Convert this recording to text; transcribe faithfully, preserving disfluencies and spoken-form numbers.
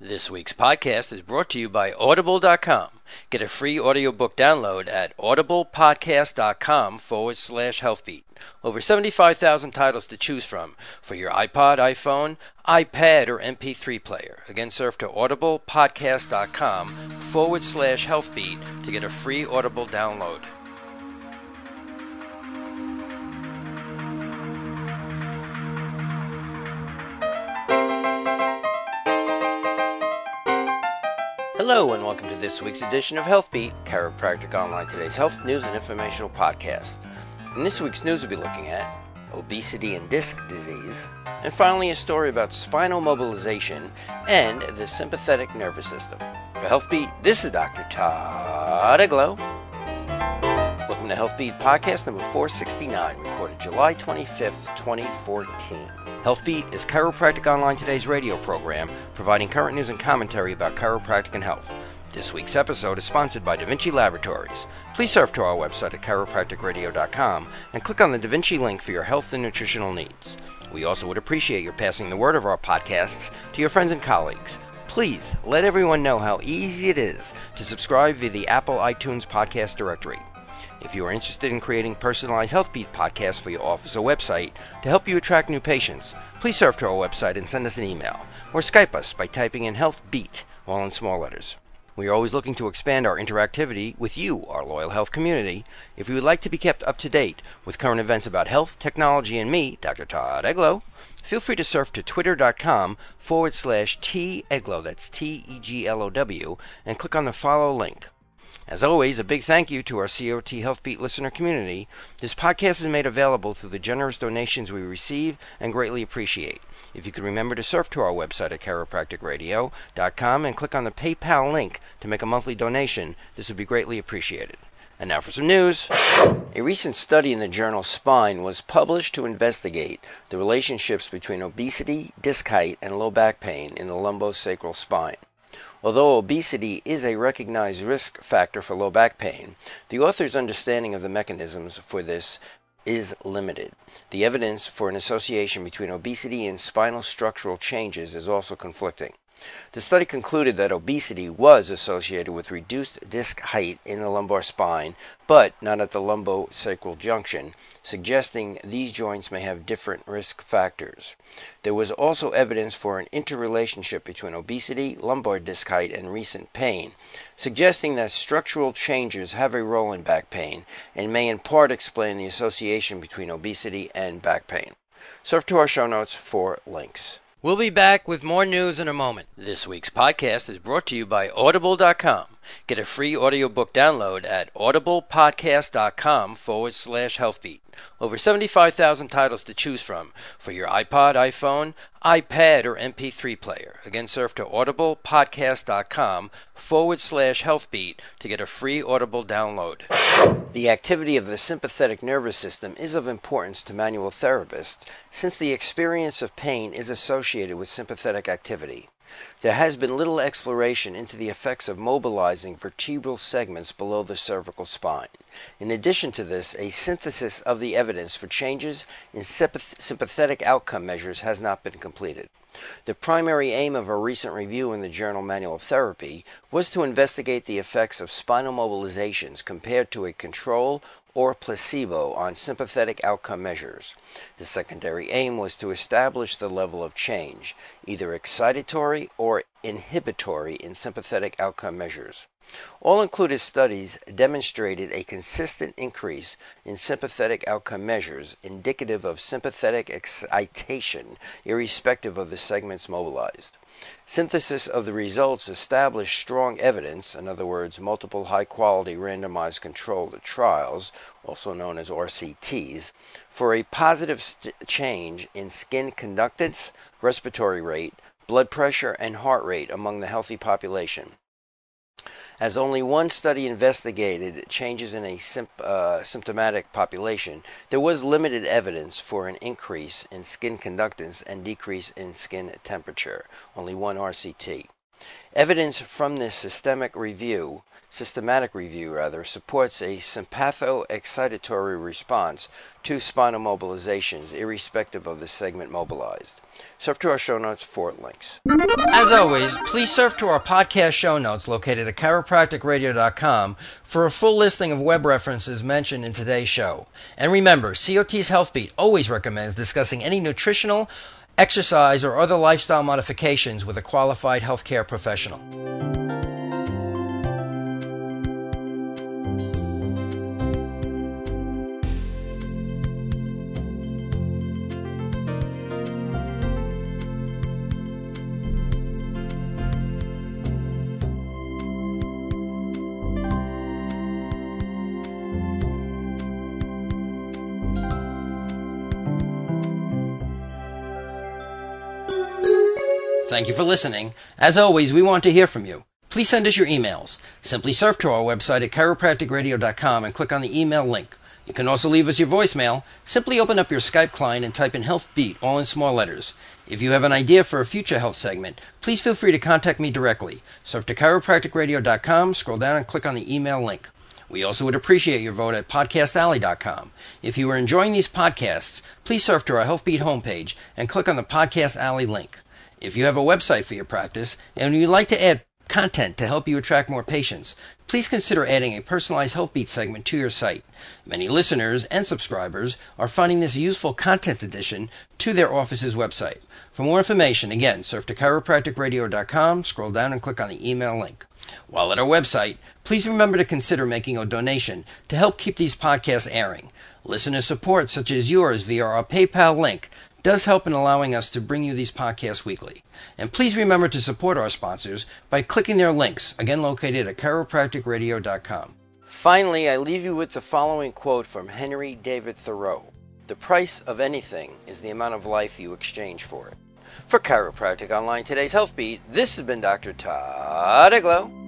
This week's podcast is brought to you by Audible dot com. Get a free audiobook download at audiblepodcast.com forward slash healthbeat. Over seventy-five thousand titles to choose from for your iPod, iPhone, iPad, or M P three player. Again, surf to audiblepodcast.com forward slash healthbeat to get a free Audible download. Hello and welcome to this week's edition of HealthBeat, Chiropractic Online, today's health news and informational podcast. In this week's news, we'll be looking at obesity and disc disease, and finally a story about spinal mobilization and the sympathetic nervous system. For HealthBeat, this is Doctor Todd Eglow. Welcome to HealthBeat Podcast number four sixty-nine, recorded July twenty-fifth, twenty fourteen. HealthBeat is Chiropractic Online Today's radio program, providing current news and commentary about chiropractic and health. This week's episode is sponsored by Da Vinci Laboratories. Please surf to our website at chiropractic radio dot com and click on the Da Vinci link for your health and nutritional needs. We also would appreciate your passing the word of our podcasts to your friends and colleagues. Please let everyone know how easy it is to subscribe via the Apple iTunes podcast directory. If you are interested in creating personalized HealthBeat podcasts for your office or website to help you attract new patients, please surf to our website and send us an email, or Skype us by typing in HealthBeat, all in small letters. We are always looking to expand our interactivity with you, our loyal health community. If you would like to be kept up to date with current events about health, technology, and me, Doctor Todd Eglow, feel free to surf to twitter.com forward slash T Eglow, that's T E G L O W, and click on the follow link. As always, a big thank you to our C O T HealthBeat listener community. This podcast is made available through the generous donations we receive and greatly appreciate. If you could remember to surf to our website at chiropractic radio dot com and click on the PayPal link to make a monthly donation, this would be greatly appreciated. And now for some news. A recent study in the journal Spine was published to investigate the relationships between obesity, disc height, and low back pain in the lumbosacral spine. Although obesity is a recognized risk factor for low back pain, the author's understanding of the mechanisms for this is limited. The evidence for an association between obesity and spinal structural changes is also conflicting. The study concluded that obesity was associated with reduced disc height in the lumbar spine, but not at the lumbosacral junction, suggesting these joints may have different risk factors. There was also evidence for an interrelationship between obesity, lumbar disc height, and recent pain, suggesting that structural changes have a role in back pain and may in part explain the association between obesity and back pain. Surf to our show notes for links. We'll be back with more news in a moment. This week's podcast is brought to you by Audible dot com. Get a free audiobook download at audiblepodcast.com forward slash healthbeat. Over seventy-five thousand titles to choose from for your iPod, iPhone, iPad, or M P three player. Again, surf to audiblepodcast.com forward slash healthbeat to get a free Audible download. The activity of the sympathetic nervous system is of importance to manual therapists since the experience of pain is associated with sympathetic activity. There has been little exploration into the effects of mobilizing vertebral segments below the cervical spine. In addition to this, a synthesis of the evidence for changes in sympathetic outcome measures has not been completed. The primary aim of a recent review in the journal Manual Therapy was to investigate the effects of spinal mobilizations compared to a control or placebo on sympathetic outcome measures. The secondary aim was to establish the level of change, either excitatory or inhibitory, in sympathetic outcome measures. All included studies demonstrated a consistent increase in sympathetic outcome measures indicative of sympathetic excitation, irrespective of the segments mobilized. Synthesis of the results established strong evidence, in other words, multiple high-quality randomized controlled trials, also known as R C Ts, for a positive st- change in skin conductance, respiratory rate, blood pressure, and heart rate among the healthy population. As only one study investigated changes in a symp- uh, symptomatic population, there was limited evidence for an increase in skin conductance and decrease in skin temperature, only one R C T. Evidence from this systemic review, systematic review rather, supports a sympatho-excitatory response to spinal mobilizations, irrespective of the segment mobilized. Surf to our show notes for links. As always, please surf to our podcast show notes located at chiropractic radio dot com for a full listing of web references mentioned in today's show. And remember, C O T's HealthBeat always recommends discussing any nutritional, exercise, or other lifestyle modifications with a qualified healthcare professional. Thank you for listening. As always, we want to hear from you. Please send us your emails. Simply surf to our website at chiropractic radio dot com and click on the email link. You can also leave us your voicemail. Simply open up your Skype client and type in HealthBeat, all in small letters. If you have an idea for a future health segment, please feel free to contact me directly. Surf to chiropractic radio dot com, scroll down and click on the email link. We also would appreciate your vote at podcast alley dot com. If you are enjoying these podcasts, please surf to our HealthBeat homepage and click on the Podcast Alley link. If you have a website for your practice and you'd like to add content to help you attract more patients, please consider adding a personalized HealthBeat segment to your site. Many listeners and subscribers are finding this useful content addition to their office's website. For more information, again, surf to chiropractic radio dot com, scroll down and click on the email link. While at our website, please remember to consider making a donation to help keep these podcasts airing. Listener support, such as yours via our PayPal link, does help in allowing us to bring you these podcasts weekly. And please remember to support our sponsors by clicking their links, again located at chiropractic radio dot com. Finally, I leave you with the following quote from Henry David Thoreau. The price of anything is the amount of life you exchange for it. For Chiropractic Online, today's HealthBeat, this has been Doctor Todd Eglow.